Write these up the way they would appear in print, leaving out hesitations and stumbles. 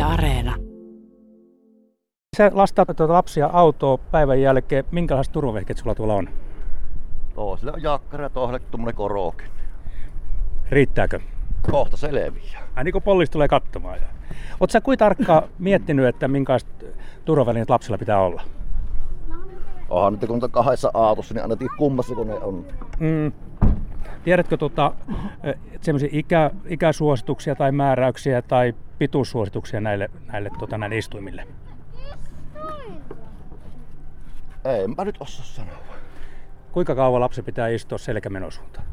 Areena. Sä lastaat lapsia autoon päivän jälkeen. Minkälaiset turvavehkeet sulla tuolla on? Sillä on jakkara ja toiselle tuommoinen korokin. Riittääkö? Kohta selviää. Niin kuin poliisi tulee katsomaan. Oletko sä kuinka tarkkaan miettinyt, että minkälaiset turvavälineet lapsilla pitää olla? Onhan nyt kun on kahdessa autossa, niin ainakin kummassa kun ne on. Tiedätkö sellaisia ikäsuosituksia tai määräyksiä tai pituussuosituksia näille istuimille? Enpä nyt osaa sanoa. Kuinka kauan lapsi pitää istua selkämenosuuntaan?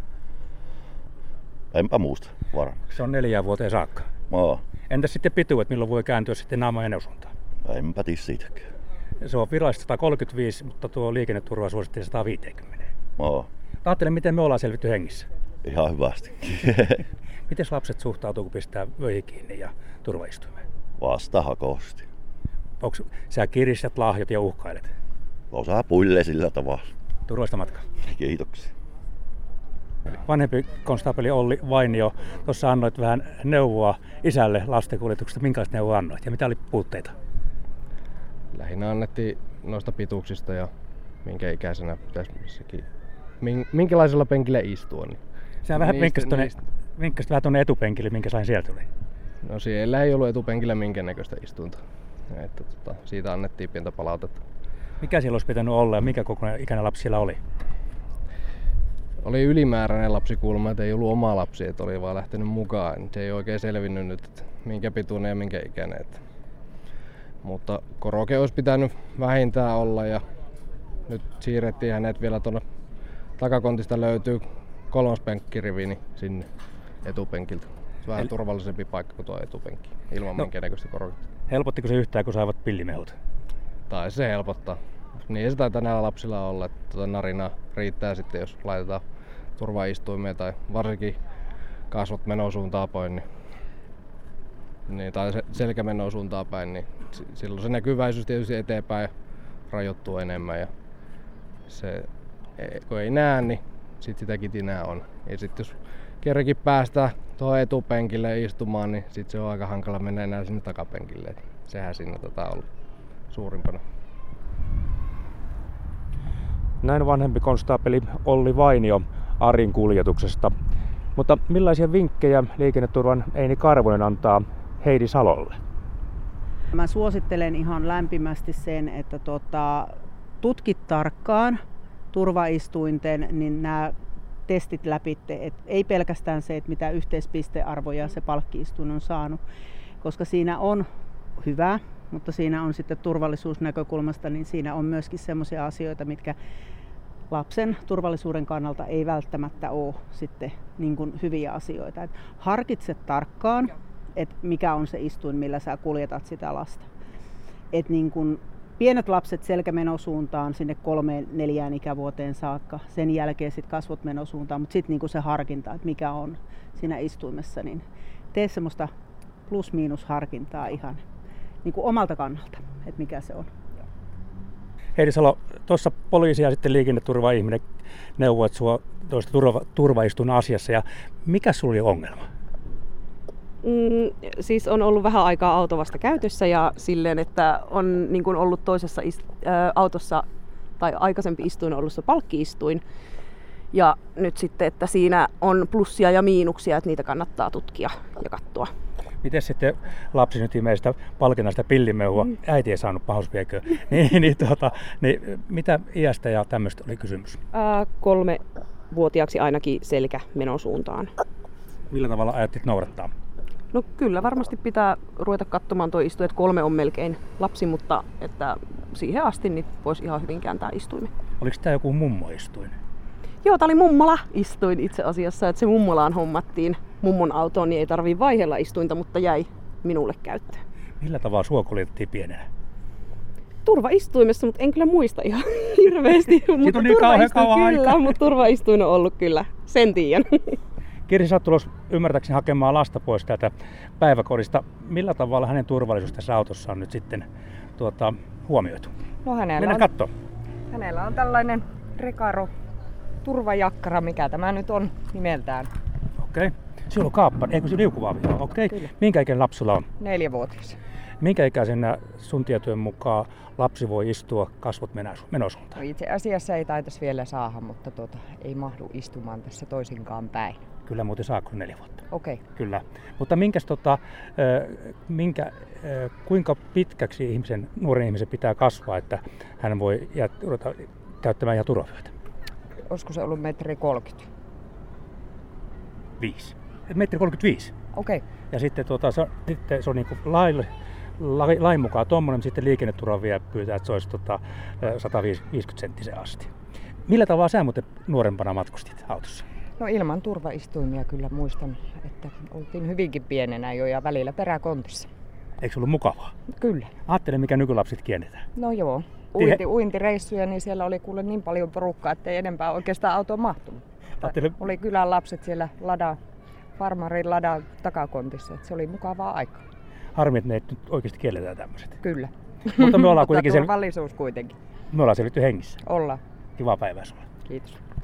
Enpä muista varmaksi. Se on 4 vuoteen saakka. Entäs sitten pituudet, milloin voi kääntyä sitten naamamenosuuntaan? Enpä tiedä siitäkään. Se on virallisesti 135, mutta tuo liikenneturva suosittiin 150. Ajattele, miten me ollaan selvitty hengissä. Ihan hyvästi. Miten lapset suhtautuu, kun pistää vöihin kiinni ja turvaistuimeen? Vastahakoisesti. Onko sä kiristät lahjat ja uhkailet? Osaa puillee sillä tavalla. Turvallista matkaa. Kiitoksia. Vanhempi konstaapeli Olli Vainio, tuossa annoit vähän neuvoa isälle lastenkuljetuksesta. Minkälaista neuvoa annoit ja mitä oli puutteita? Lähinnä annettiin noista pituuksista ja minkä ikäisenä pitäisi missäkin. Minkälaisella penkillä istua. Niin. Sä vähän vinkkasit vähän tuonne etupenkille, minkä sain sieltä tuli. No siellä ei ollut etupenkillä minkäännäköistä istunta. Että siitä annettiin pientä palautetta. Mikä siellä olisi pitänyt olla ja mikä kokoinen ikäinen lapsi siellä oli? Oli ylimääräinen lapsi kuulemma, että ei ollut oma lapsi, että oli vaan lähtenyt mukaan. Se ei oikein selvinnyt nyt, että minkä pituinen ja minkä ikäinen. Mutta koroke olisi pitänyt vähintään olla ja nyt siirrettiin hänet vielä tuonne takakontista löytyy 3. penkkirivi niin sinne etupenkiltä. Vähän turvallisempi paikka kuin tuo etupenkki, ilman minkäännäköistä koroketta. Helpottiko se yhtään, kun saivat pillimehut? Tai se helpottaa. Niin se taitaa näillä lapsilla olla, että narina riittää sitten, jos laitetaan turvaistuimia tai varsinkin kasvot menosuuntaan päin, niin, tai selkä menosuuntaan päin, niin silloin se näkyväisyys tietysti eteenpäin rajoittuu enemmän. Ja se, kun ei näe, niin sit sitä kitinää on. Ja sitten jos kerrankin päästään tuohon etupenkille istumaan, niin sit se on aika hankala mennä enää sinne takapenkille. Et sehän siinä on ollut suurimpana. Näin vanhempi konstaapeli Olli Vainio Arin kuljetuksesta. Mutta millaisia vinkkejä liikenneturvan Eini Karvonen antaa Heidi Salolle? Mä suosittelen ihan lämpimästi sen, että tutkit tarkkaan turvaistuinten, niin nämä testit läpi, ei pelkästään se, että mitä yhteispistearvoja se palkki-istuin on saanut, koska siinä on hyvää, mutta siinä on sitten turvallisuusnäkökulmasta, niin siinä on myöskin sellaisia asioita, mitkä lapsen turvallisuuden kannalta ei välttämättä ole sitten niin kuin hyviä asioita. Et harkitse tarkkaan, että mikä on se istuin, millä sä kuljetat sitä lasta. Et niin kuin pienet lapset selkämenosuuntaan sinne 3-4 ikävuoteen saakka, sen jälkeen sitten kasvot menosuuntaan, mutta sitten niin se harkinta, että mikä on siinä istuimessa, niin tee semmoista plus-miinus harkintaa ihan niin kuin omalta kannalta, että mikä se on. Heidi Salo, tuossa poliisi ja sitten liikenneturva-ihminen neuvoivat sinua tuosta turvaistuin asiassa. Ja mikä sinulla oli ongelma? Siis on ollut vähän aikaa auto vasta käytössä ja silleen, että on niin kuin ollut toisessa autossa tai aikaisempi istuin ollut se palkki-istuin. Ja nyt sitten, että siinä on plussia ja miinuksia, että niitä kannattaa tutkia ja katsoa. Miten sitten lapsi nyt imee sitä palkinnasta pillimehua? Äiti ei saanut pahousviekö. niin, mitä iästä ja tämmöistä oli kysymys? 3-vuotiaaksi ainakin selkä menosuuntaan. Millä tavalla ajattelit noudattaa? No kyllä varmasti pitää ruveta katsomaan tuo istuin, että 3 on melkein lapsi, mutta että siihen asti niin voisi ihan hyvin kääntää istuimen. Oliko tämä joku mummoistuin? Joo, tämä oli mummola-istuin itse asiassa, että se mummolaan hommattiin mummon autoon, niin ei tarvii vaihella istuinta, mutta jäi minulle käyttöön. Millä tavalla sua kuljetettiin pienenä? Turvaistuimessa, mutta en kyllä muista ihan hirveästi. Siitä on niin kauan aikaa. Mutta turvaistuin on ollut kyllä, sen tiedän. Kirsi, sä oot tulossa ymmärtääkseni hakemaan lasta pois täältä päiväkodista. Millä tavalla hänen turvallisuus tässä autossa on nyt sitten huomioitu? No Mennään katsomaan. Hänellä on tällainen Recaro turvajakkara, mikä tämä nyt on nimeltään. Okei. Se on kaappa, eikö se liukuvaavi? Okei. Kyllä. Minkä ikäinen lapsi sulla on? 4-vuotias. Minkä ikäisenä sun tietojen mukaan lapsi voi istua kasvot menosuuntaan? No itse asiassa ei taitaisi vielä saada, mutta ei mahdu istumaan tässä toisinkaan päin. Kyllä muuten saako 4 vuotta. Okei. Kyllä. Mutta kuinka pitkäksi nuoren ihmisen pitää kasvaa, että hän voi ruveta käyttämään ihan turvavyötä? Olisiko se ollut 1,30 m? 5. 1,35 m. Okei. Ja sitten se on niin kuin lain mukaan tuommoinen, sitten liikenneturva vielä pyytää, että se olisi 150 senttisen asti. Millä tavalla sä muuten nuorempana matkustit autossa? No ilman turvaistuimia kyllä muistan, että oltiin hyvinkin pienenä jo ja välillä peräkontissa. Eikö se ollut mukavaa? Kyllä. Ajattele, mikä nykylapsit kiennetään. No joo. Uintireissuja, niin siellä oli kuule niin paljon porukkaa, ettei enempää oikeastaan autoon mahtunut. Oli kylän lapset siellä farmarin ladan takakontissa, että se oli mukavaa aikaa. Harmi, että ne nyt oikeasti kielletään tämmöiset. Kyllä. Mutta me ollaan kuitenkin turvallisuus kuitenkin. me ollaan selvitty hengissä. Ollaan. Kivaa päivää sulle. Kiitos.